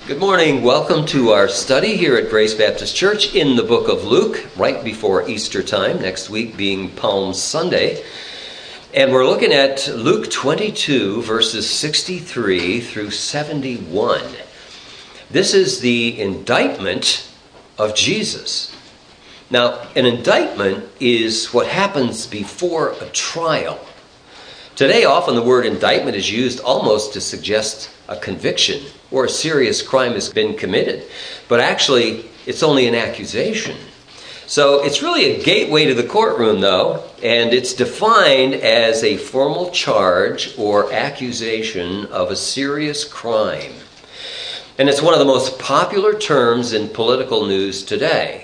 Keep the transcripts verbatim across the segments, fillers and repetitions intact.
Good morning. Welcome to our study here at Grace Baptist Church in the book of Luke, right before Easter time, next week being Palm Sunday. And we're looking at Luke twenty-two, verses sixty-three through seventy-one. This is the indictment of Jesus. Now, an indictment is what happens before a trial. Today, often the word indictment is used almost to suggest a conviction or a serious crime has been committed. But actually, it's only an accusation. So it's really a gateway to the courtroom, though, and it's defined as a formal charge or accusation of a serious crime. And it's one of the most popular terms in political news today,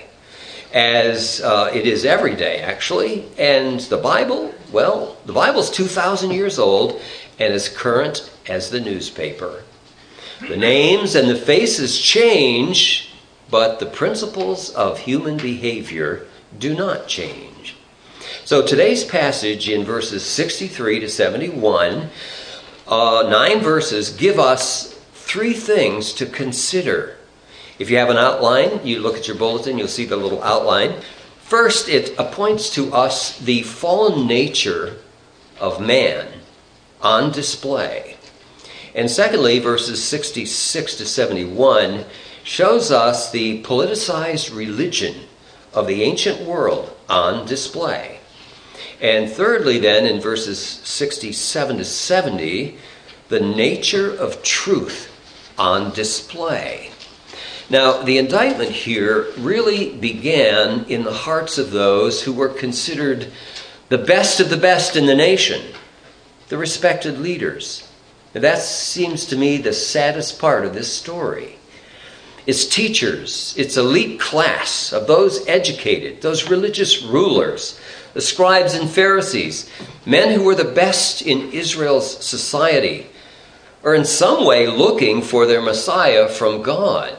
as uh, it is every day, actually. And the Bible, well, the Bible's two thousand years old and as current as the newspaper. The names and the faces change, but the principles of human behavior do not change. So today's passage in verses sixty-three to seventy-one, uh, nine verses, give us three things to consider. If you have an outline, you look at your bulletin, you'll see the little outline. First, it points to us the fallen nature of man on display. And secondly, verses sixty-six to seventy-one shows us the politicized religion of the ancient world on display. And thirdly, then, in verses sixty-seven to seventy, the nature of truth on display. Now, the indictment here really began in the hearts of those who were considered the best of the best in the nation, the respected leaders. Now, that seems to me the saddest part of this story. Its teachers, its elite class of those educated, those religious rulers, the scribes and Pharisees, men who were the best in Israel's society, are in some way looking for their Messiah from God.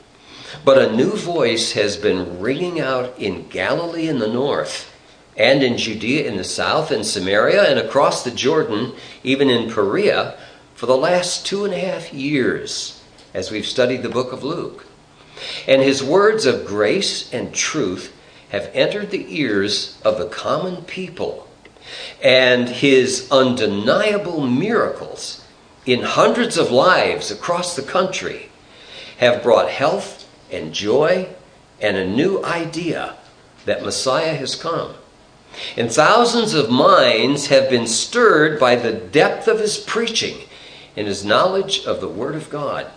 But a new voice has been ringing out in Galilee in the north, and in Judea in the south, and Samaria, and across the Jordan, even in Perea, for the last two and a half years, as we've studied the book of Luke. And his words of grace and truth have entered the ears of the common people. And his undeniable miracles in hundreds of lives across the country have brought health and joy and a new idea that Messiah has come. And thousands of minds have been stirred by the depth of his preaching and his knowledge of the Word of God.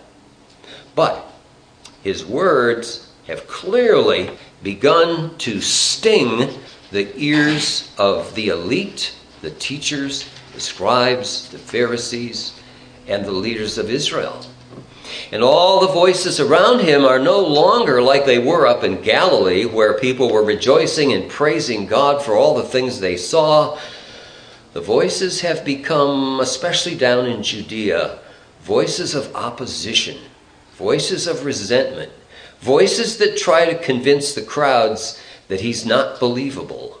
But his words have clearly begun to sting the ears of the elite, the teachers, the scribes, the Pharisees, and the leaders of Israel. And all the voices around him are no longer like they were up in Galilee, where people were rejoicing and praising God for all the things they saw. The voices have become, especially down in Judea, voices of opposition, voices of resentment, voices that try to convince the crowds that he's not believable.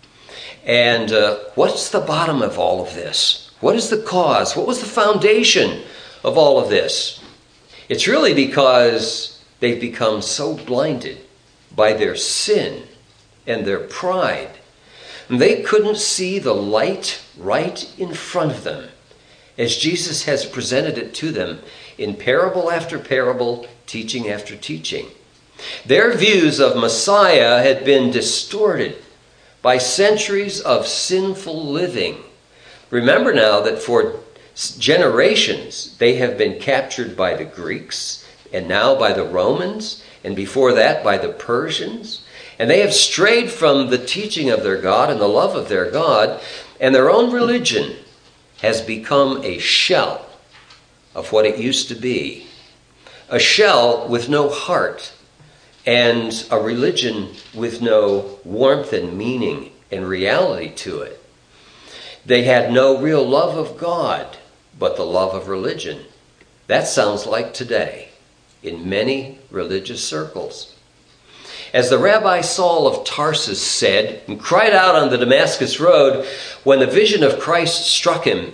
And uh, what's the bottom of all of this? What is the cause? What was the foundation of all of this? It's really because they've become so blinded by their sin and their pride. They couldn't see the light right in front of them, as Jesus has presented it to them in parable after parable, teaching after teaching. Their views of Messiah had been distorted by centuries of sinful living. Remember now that for generations they have been captured by the Greeks, and now by the Romans, and before that by the Persians. And they have strayed from the teaching of their God and the love of their God, and their own religion has become a shell of what it used to be. A shell with no heart, and a religion with no warmth and meaning and reality to it. They had no real love of God, but the love of religion. That sounds like today in many religious circles. As the Rabbi Saul of Tarsus said, and cried out on the Damascus road when the vision of Christ struck him,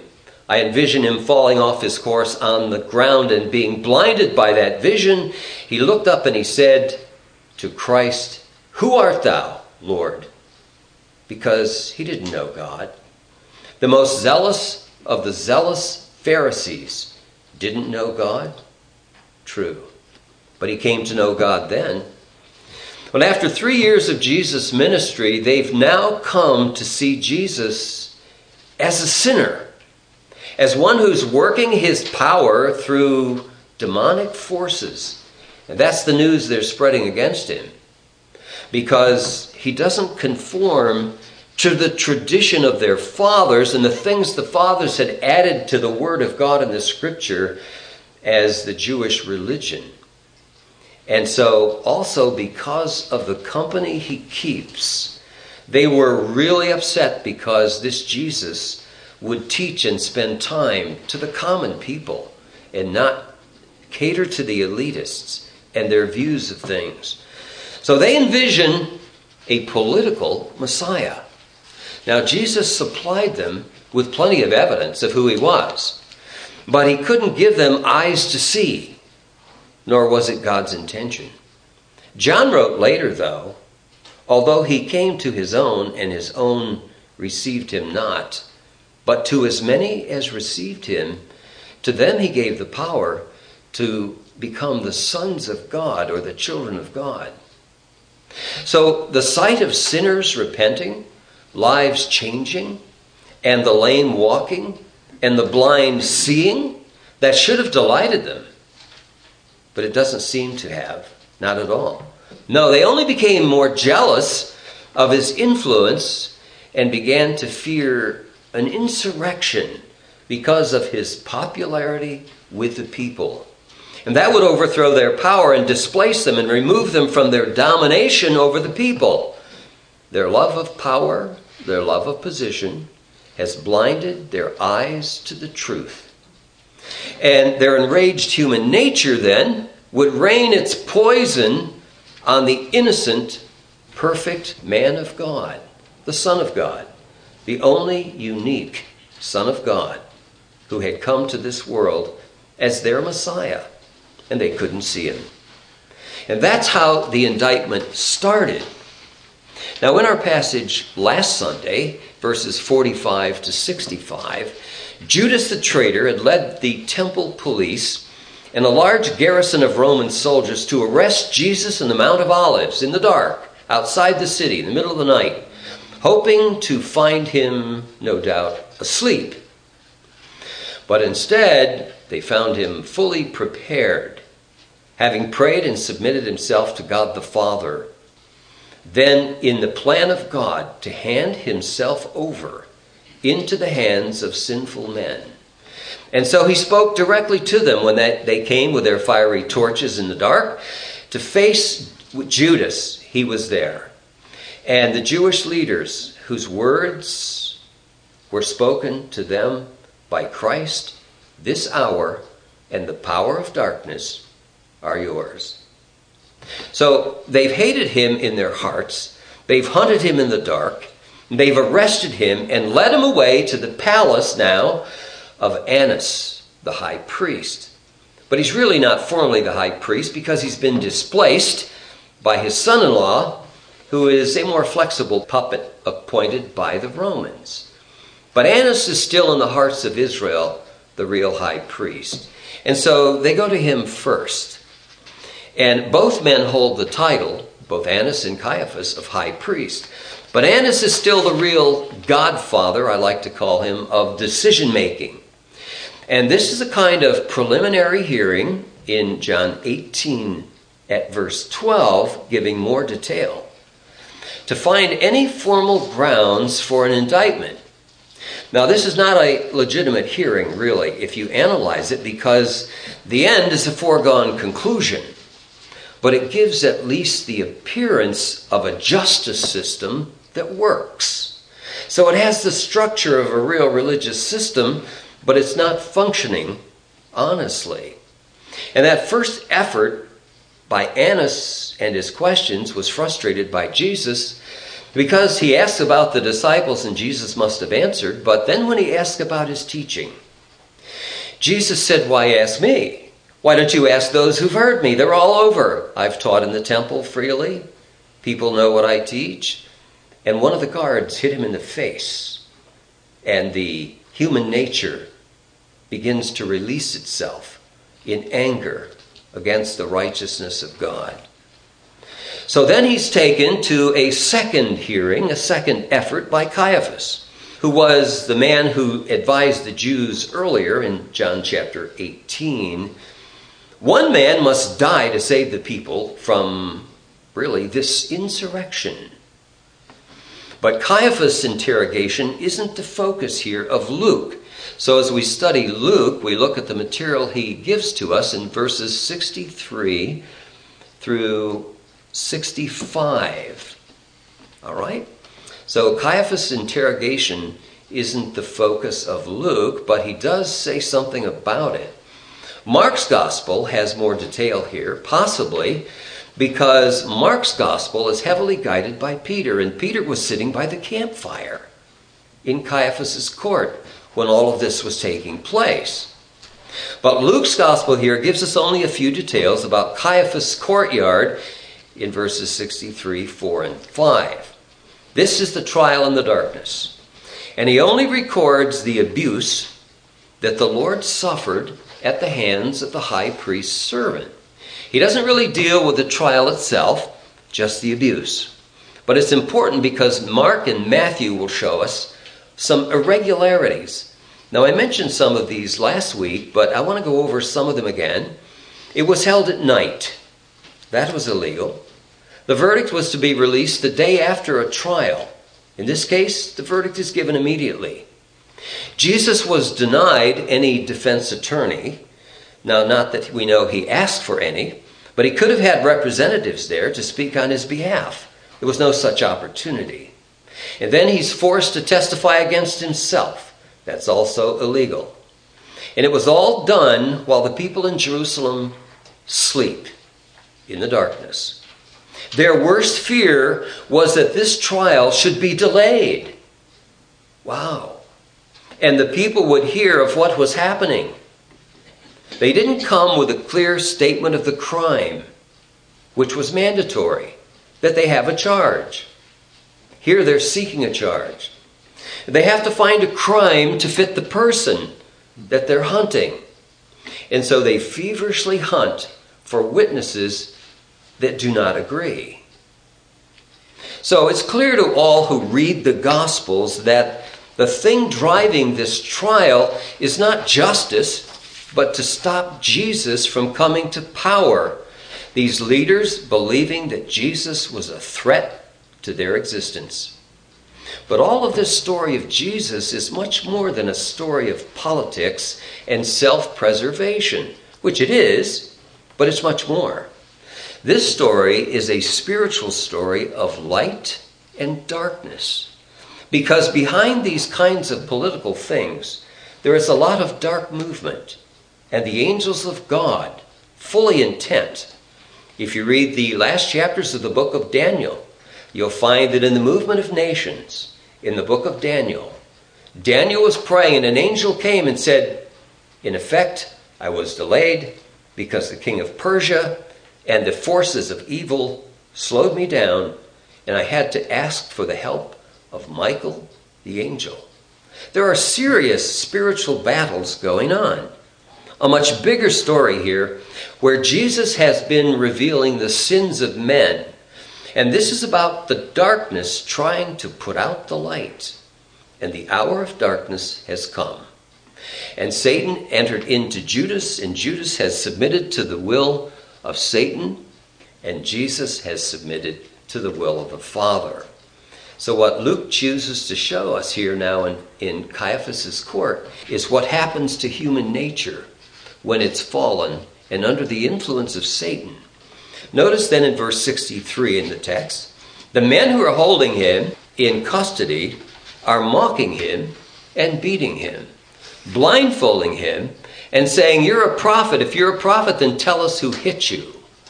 I envision him falling off his horse on the ground and being blinded by that vision. He looked up and he said to Christ, "Who art thou, Lord?" Because he didn't know God. The most zealous of the zealous Pharisees didn't know God. True. But he came to know God then. But after three years of Jesus' ministry, they've now come to see Jesus as a sinner, as one who's working his power through demonic forces. And that's the news they're spreading against him, because he doesn't conform to the tradition of their fathers and the things the fathers had added to the Word of God in the Scripture as the Jewish religion. And so also because of the company he keeps, they were really upset because this Jesus would teach and spend time to the common people and not cater to the elitists and their views of things. So they envision a political Messiah. Now, Jesus supplied them with plenty of evidence of who he was, but he couldn't give them eyes to see, nor was it God's intention. John wrote later, though, although he came to his own, and his own received him not, but to as many as received him, to them he gave the power to become the sons of God, or the children of God. So the sight of sinners repenting, lives changing, and the lame walking, and the blind seeing, that should have delighted them. But it doesn't seem to have, not at all. No, they only became more jealous of his influence and began to fear an insurrection because of his popularity with the people. And that would overthrow their power and displace them and remove them from their domination over the people. Their love of power, their love of position, has blinded their eyes to the truth. And their enraged human nature then would rain its poison on the innocent, perfect man of God, the Son of God, the only unique Son of God who had come to this world as their Messiah, and they couldn't see him. And that's how the indictment started. Now, in our passage last Sunday, verses forty-five to sixty-five, Judas the traitor had led the temple police and a large garrison of Roman soldiers to arrest Jesus on the Mount of Olives in the dark, outside the city, in the middle of the night, hoping to find him, no doubt, asleep. But instead, they found him fully prepared, having prayed and submitted himself to God the Father. Then, in the plan of God, to hand himself over into the hands of sinful men. And so he spoke directly to them when they came with their fiery torches in the dark to face Judas. He was there. And the Jewish leaders whose words were spoken to them by Christ, "This hour and the power of darkness are yours." So they've hated him in their hearts. They've hunted him in the dark. They've arrested him and led him away to the palace now of Annas, the high priest. But he's really not formally the high priest because he's been displaced by his son-in-law, who is a more flexible puppet appointed by the Romans. But Annas is still in the hearts of Israel, the real high priest. And so they go to him first. And both men hold the title, both Annas and Caiaphas, of high priest. But Annas is still the real godfather, I like to call him, of decision-making. And this is a kind of preliminary hearing in John eighteen at verse twelve, giving more detail, to find any formal grounds for an indictment. Now, this is not a legitimate hearing, really, if you analyze it, because the end is a foregone conclusion. But it gives at least the appearance of a justice system that works. So it has the structure of a real religious system, but it's not functioning honestly. And that first effort by Annas and his questions was frustrated by Jesus, because he asked about the disciples and Jesus must have answered. But then when he asked about his teaching, Jesus said, "Why ask me? Why don't you ask those who've heard me? They're all over. I've taught in the temple freely. People know what I teach." And one of the guards hit him in the face. And the human nature begins to release itself in anger against the righteousness of God. So then he's taken to a second hearing, a second effort by Caiaphas, who was the man who advised the Jews earlier in John chapter eighteen. One man must die to save the people from, really, this insurrection. But Caiaphas' interrogation isn't the focus here of Luke. So as we study Luke, we look at the material he gives to us in verses sixty-three through sixty-five. All right? So Caiaphas' interrogation isn't the focus of Luke, but he does say something about it. Mark's gospel has more detail here, possibly because Mark's gospel is heavily guided by Peter, and Peter was sitting by the campfire in Caiaphas' court when all of this was taking place. But Luke's gospel here gives us only a few details about Caiaphas' courtyard in verses sixty-three, four, and five. This is the trial in the darkness. And he only records the abuse that the Lord suffered at the hands of the high priest's servant. He doesn't really deal with the trial itself, just the abuse. But it's important because Mark and Matthew will show us some irregularities. Now, I mentioned some of these last week, but I want to go over some of them again. It was held at night. That was illegal. The verdict was to be released the day after a trial. In this case, the verdict is given immediately. Jesus was denied any defense attorney. Now, not that we know he asked for any, but he could have had representatives there to speak on his behalf. There was no such opportunity. And then he's forced to testify against himself. That's also illegal. And it was all done while the people in Jerusalem sleep in the darkness. Their worst fear was that this trial should be delayed. Wow. And the people would hear of what was happening. They didn't come with a clear statement of the crime, which was mandatory, that they have a charge. Here they're seeking a charge. They have to find a crime to fit the person that they're hunting. And so they feverishly hunt for witnesses that do not agree. So it's clear to all who read the Gospels that the thing driving this trial is not justice, but to stop Jesus from coming to power. These leaders believing that Jesus was a threat to their existence. But all of this story of Jesus is much more than a story of politics and self-preservation, which it is, but it's much more. This story is a spiritual story of light and darkness. Because behind these kinds of political things, there is a lot of dark movement. And the angels of God, fully intent. If you read the last chapters of the book of Daniel, you'll find that in the movement of nations, in the book of Daniel, Daniel was praying and an angel came and said, in effect, I was delayed because the king of Persia and the forces of evil slowed me down, and I had to ask for the help of Michael, the angel. There are serious spiritual battles going on. A much bigger story here where Jesus has been revealing the sins of men. And this is about the darkness trying to put out the light. And the hour of darkness has come. And Satan entered into Judas, and Judas has submitted to the will of Satan, and Jesus has submitted to the will of the Father. So what Luke chooses to show us here now in, in Caiaphas' court is what happens to human nature when it's fallen and under the influence of Satan. Notice then in verse sixty-three in the text, the men who are holding him in custody are mocking him and beating him, blindfolding him and saying, "You're a prophet. If you're a prophet, then tell us who hit you."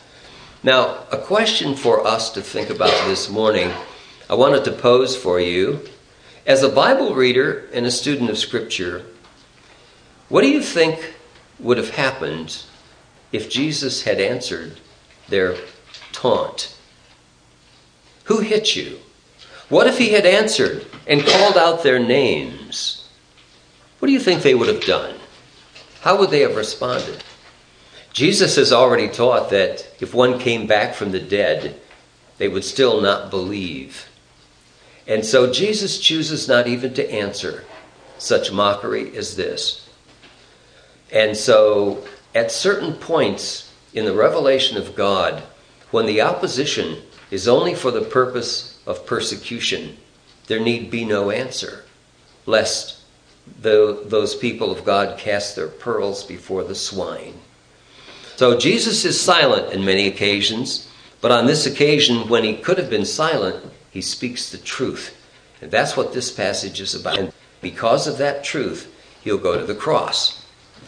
Now, a question for us to think about this morning, I wanted to pose for you. As a Bible reader and a student of Scripture, what do you think would have happened if Jesus had answered their taunt? Who hit you? What if he had answered and called out their names? What do you think they would have done? How would they have responded? Jesus has already taught that if one came back from the dead, they would still not believe. And so Jesus chooses not even to answer such mockery as this. And so at certain points in the revelation of God, when the opposition is only for the purpose of persecution, there need be no answer, lest the, those people of God cast their pearls before the swine. So Jesus is silent in many occasions, but on this occasion, when he could have been silent, he speaks the truth. And that's what this passage is about. And because of that truth, he'll go to the cross.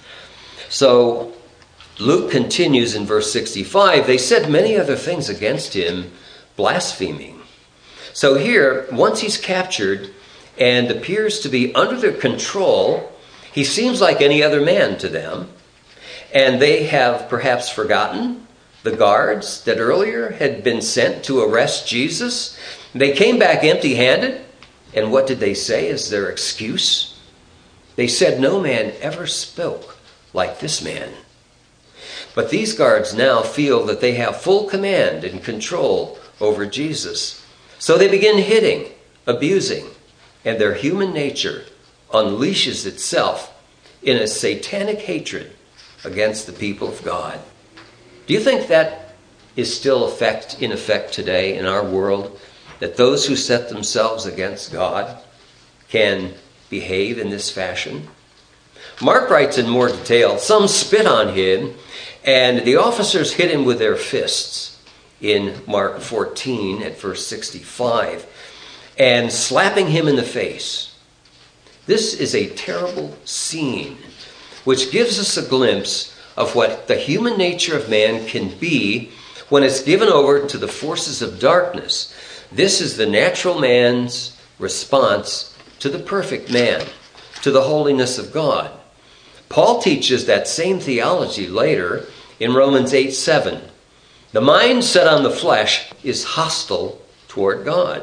So Luke continues in verse sixty-five, they said many other things against him, blaspheming. So here, once he's captured and appears to be under their control, he seems like any other man to them. And they have perhaps forgotten the guards that earlier had been sent to arrest Jesus. They came back empty-handed. And what did they say as their excuse? They said, no man ever spoke like this man. But these guards now feel that they have full command and control over Jesus. So they begin hitting, abusing, and their human nature unleashes itself in a satanic hatred against the people of God. Do you think that is still effect, in effect today in our world? That those who set themselves against God can behave in this fashion? Mark writes in more detail, some spit on him, and the officers hit him with their fists in Mark fourteen at verse sixty-five, and slapping him in the face. This is a terrible scene, which gives us a glimpse of what the human nature of man can be when it's given over to the forces of darkness. This is the natural man's response to the perfect man, to the holiness of God. Paul teaches that same theology later in Romans eight seven. The mind set on the flesh is hostile toward God.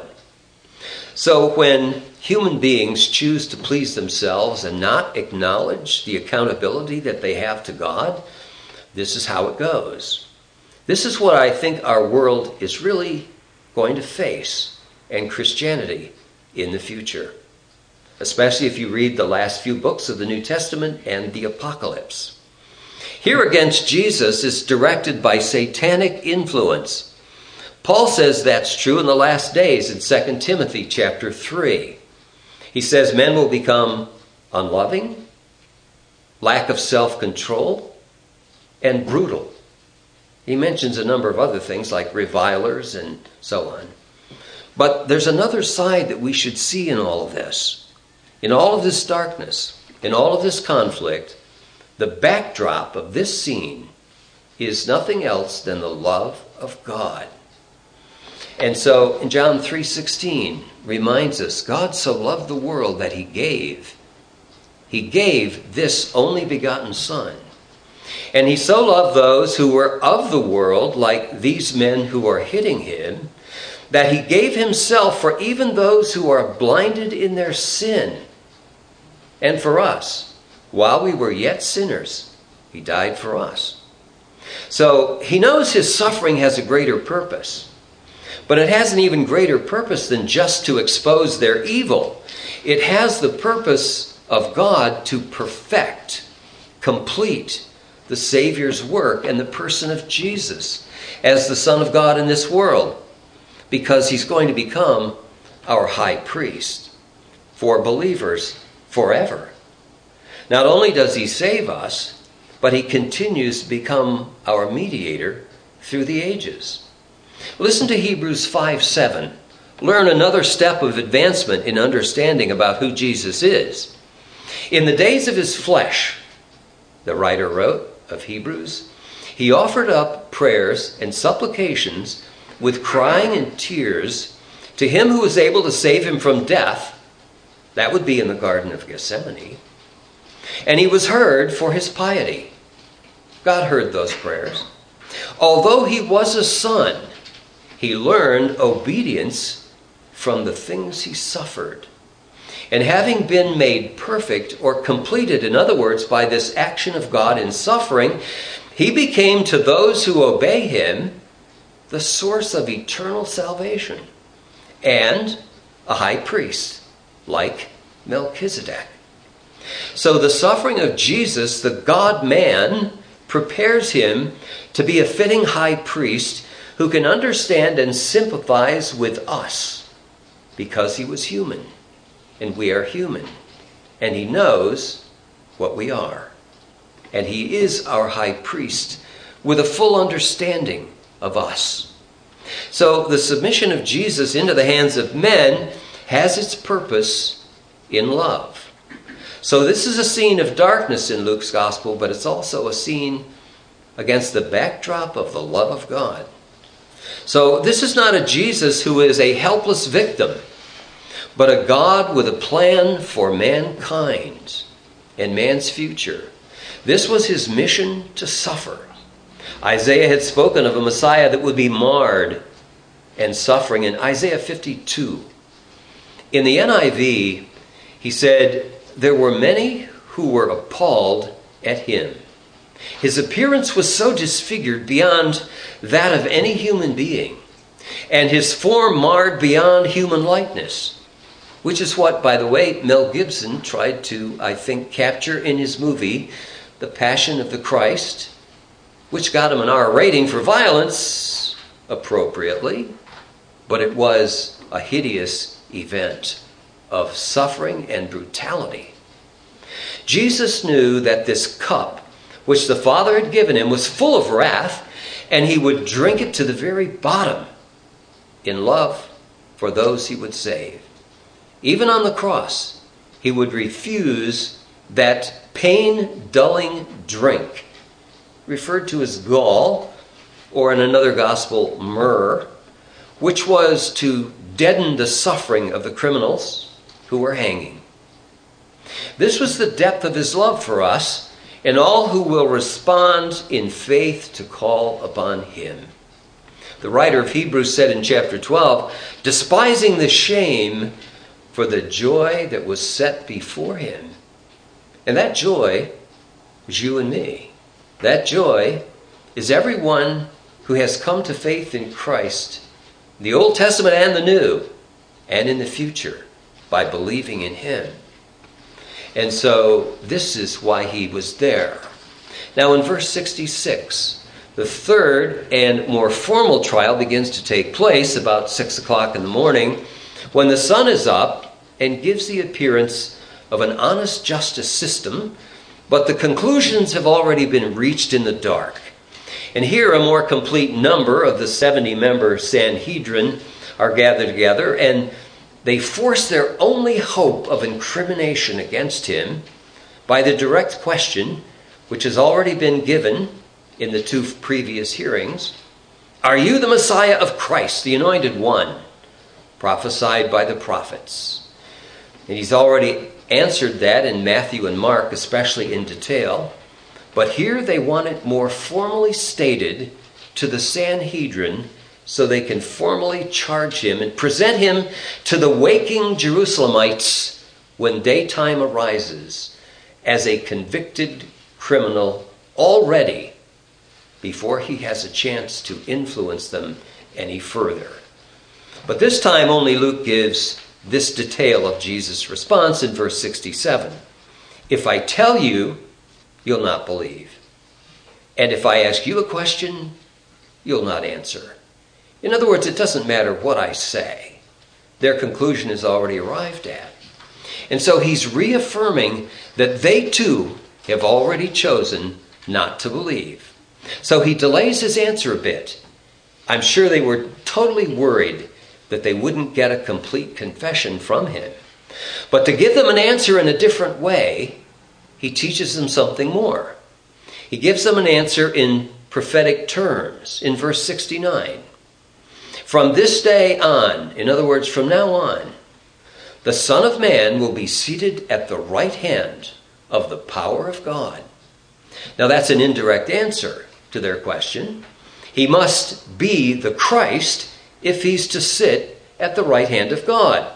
So when human beings choose to please themselves and not acknowledge the accountability that they have to God, this is how it goes. This is what I think our world is really going to face, and Christianity in the future. Especially if you read the last few books of the New Testament and the Apocalypse. Here against Jesus is directed by satanic influence. Paul says that's true in the last days in Second Timothy chapter three. He says men will become unloving, lack of self-control, and brutal. He mentions a number of other things like revilers and so on. But there's another side that we should see in all of this. In all of this darkness, in all of this conflict, the backdrop of this scene is nothing else than the love of God. And so in John three sixteen reminds us, God so loved the world that he gave. He gave this only begotten Son. And he so loved those who were of the world, like these men who are hitting him, that he gave himself for even those who are blinded in their sin. And for us, while we were yet sinners, he died for us. So he knows his suffering has a greater purpose. But it has an even greater purpose than just to expose their evil. It has the purpose of God to perfect, complete the Savior's work and the person of Jesus as the Son of God in this world, because he's going to become our high priest for believers forever. Not only does he save us, but he continues to become our mediator through the ages. Listen to Hebrews five seven. Learn another step of advancement in understanding about who Jesus is. In the days of his flesh, the writer wrote of Hebrews, he offered up prayers and supplications with crying and tears to him who was able to save him from death. That would be in the Garden of Gethsemane. And he was heard for his piety. God heard those prayers. Although he was a son, he learned obedience from the things he suffered. And having been made perfect or completed, in other words, by this action of God in suffering, he became to those who obey him the source of eternal salvation and a high priest like Melchizedek. So the suffering of Jesus, the God-man, prepares him to be a fitting high priest who can understand and sympathize with us because he was human and we are human, and he knows what we are. And he is our high priest with a full understanding of us. So the submission of Jesus into the hands of men has its purpose in love. So this is a scene of darkness in Luke's gospel, but it's also a scene against the backdrop of the love of God. So this is not a Jesus who is a helpless victim, but a God with a plan for mankind and man's future. This was his mission to suffer. Isaiah had spoken of a Messiah that would be marred and suffering in Isaiah fifty-two. In the N I V, he said, "There were many who were appalled at him. His appearance was so disfigured beyond that of any human being, and his form marred beyond human likeness." Which is what, by the way, Mel Gibson tried to, I think, capture in his movie, The Passion of the Christ, which got him an R rating for violence, appropriately, but it was a hideous event of suffering and brutality. Jesus knew that this cup, which the Father had given him, was full of wrath, and he would drink it to the very bottom in love for those he would save. Even on the cross, he would refuse that pain-dulling drink, referred to as gall, or in another gospel, myrrh, which was to deaden the suffering of the criminals who were hanging. This was the depth of his love for us and all who will respond in faith to call upon him. The writer of Hebrews said in chapter twelve, despising the shame for the joy that was set before him. And that joy is you and me. That joy is everyone who has come to faith in Christ, the Old Testament and the New, and in the future, by believing in him. And so this is why he was there. Now in verse sixty-six, the third and more formal trial begins to take place about six o'clock in the morning, when the sun is up and gives the appearance of an honest justice system, but the conclusions have already been reached in the dark. And here a more complete number of the seventy-member Sanhedrin are gathered together, and they force their only hope of incrimination against him by the direct question, which has already been given in the two previous hearings. Are you the Messiah of Christ, the Anointed One, prophesied by the prophets? And he's already answered that in Matthew and Mark, especially in detail. But here they want it more formally stated to the Sanhedrin so they can formally charge him and present him to the waking Jerusalemites when daytime arises as a convicted criminal already before he has a chance to influence them any further. But this time only Luke gives this detail of Jesus' response in verse sixty-seven. If I tell you, you'll not believe. And if I ask you a question, you'll not answer. In other words, it doesn't matter what I say. Their conclusion is already arrived at. And so he's reaffirming that they too have already chosen not to believe. So he delays his answer a bit. I'm sure they were totally worried that they wouldn't get a complete confession from him. But to give them an answer in a different way, he teaches them something more. He gives them an answer in prophetic terms in verse sixty-nine. From this day on, in other words, from now on, the Son of Man will be seated at the right hand of the power of God. Now that's an indirect answer to their question. He must be the Christ if he's to sit at the right hand of God.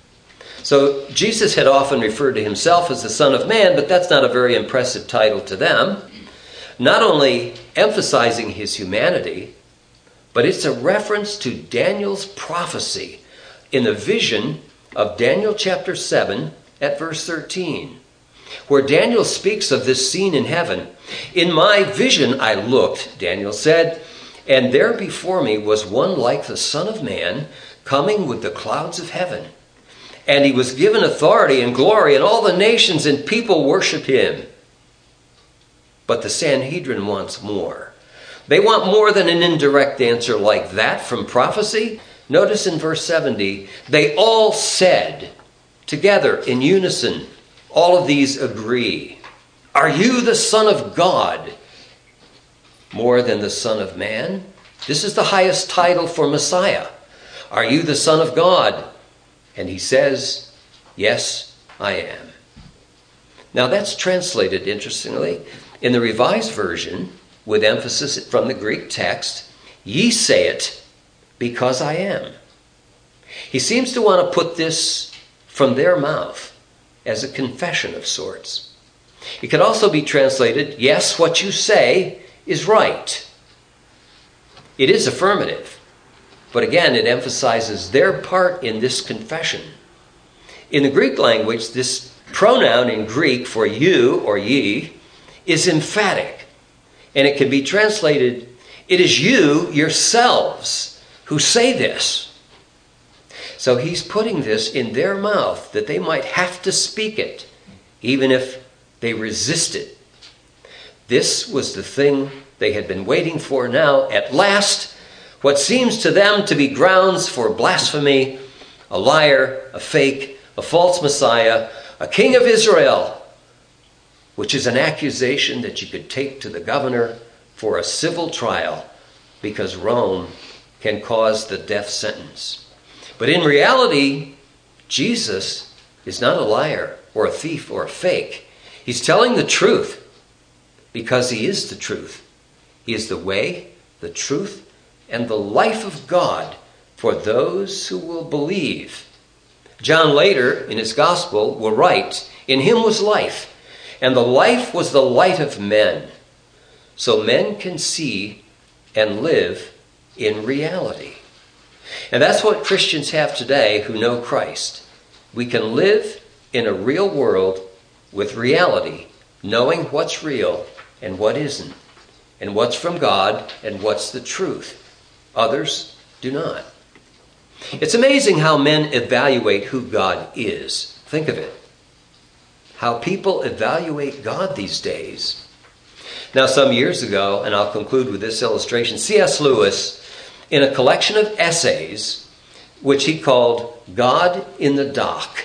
So Jesus had often referred to himself as the Son of Man, but that's not a very impressive title to them. Not only emphasizing his humanity, but it's a reference to Daniel's prophecy in the vision of Daniel chapter seven at verse thirteen, where Daniel speaks of this scene in heaven. In my vision I looked, Daniel said, and there before me was one like the Son of Man coming with the clouds of heaven. And he was given authority and glory, and all the nations and people worship him. But the Sanhedrin wants more. They want more than an indirect answer like that from prophecy. Notice in verse seventy, they all said together in unison, all of these agree, "Are you the Son of God more than the Son of Man?" This is the highest title for Messiah. Are you the Son of God? And he says, "Yes, I am." Now that's translated, interestingly, in the Revised Version, with emphasis from the Greek text, "Ye say it because I am." He seems to want to put this from their mouth as a confession of sorts. It could also be translated, "Yes, what you say is right." It is affirmative, but again, it emphasizes their part in this confession. In the Greek language, this pronoun in Greek for you or ye is emphatic, and it can be translated, "It is you yourselves who say this." So he's putting this in their mouth that they might have to speak it, even if they resist it. This was the thing they had been waiting for now. At last, what seems to them to be grounds for blasphemy, a liar, a fake, a false Messiah, a king of Israel, which is an accusation that you could take to the governor for a civil trial because Rome can cause the death sentence. But in reality, Jesus is not a liar or a thief or a fake. He's telling the truth because he is the truth. He is the way, the truth, and the life of God for those who will believe. John later in his gospel will write, "In him was life, and the life was the light of men." So men can see and live in reality. And that's what Christians have today who know Christ. We can live in a real world with reality, knowing what's real and what isn't, and what's from God and what's the truth. Others do not. It's amazing how men evaluate who God is. Think of it. How people evaluate God these days. Now, some years ago, and I'll conclude with this illustration, C S Lewis, in a collection of essays, which he called God in the Dock,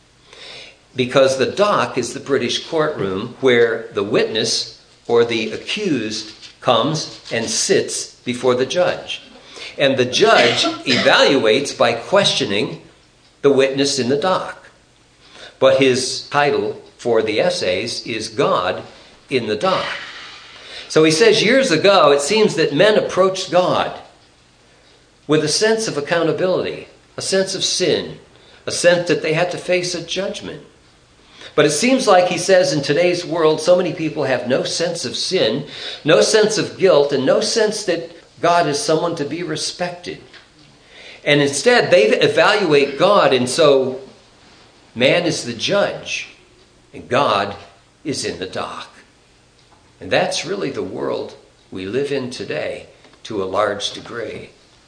because the dock is the British courtroom where the witness or the accused comes and sits before the judge. And the judge evaluates by questioning the witness in the dock. But his title for the essays is God in the Dock. So he says, years ago, it seems that men approached God with a sense of accountability, a sense of sin, a sense that they had to face a judgment. But it seems like, he says, in today's world, so many people have no sense of sin, no sense of guilt, and no sense that God is someone to be respected. And instead, they evaluate God, and so man is the judge, and God is in the dock. And that's really the world we live in today, to a large degree.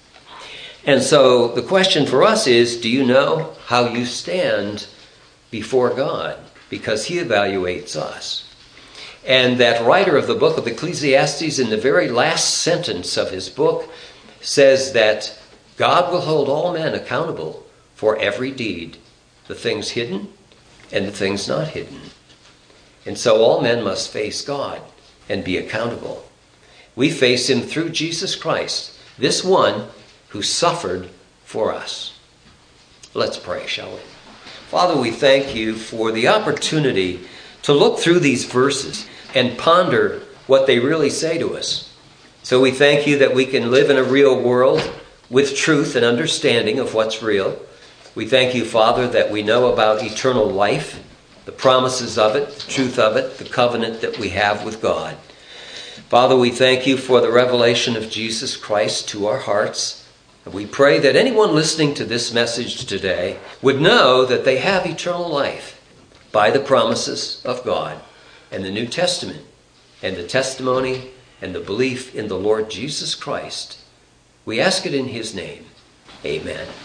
And so the question for us is, do you know how you stand before God? Because he evaluates us. And that writer of the book of Ecclesiastes, in the very last sentence of his book, says that God will hold all men accountable for every deed, the things hidden and the things not hidden. And so all men must face God and be accountable. We face him through Jesus Christ, this one who suffered for us. Let's pray, shall we? Father, we thank you for the opportunity to look through these verses and ponder what they really say to us. So we thank you that we can live in a real world with truth and understanding of what's real. We thank you, Father, that we know about eternal life, the promises of it, the truth of it, the covenant that we have with God. Father, we thank you for the revelation of Jesus Christ to our hearts. And we pray that anyone listening to this message today would know that they have eternal life by the promises of God and the New Testament and the testimony and the belief in the Lord Jesus Christ. We ask it in his name. Amen.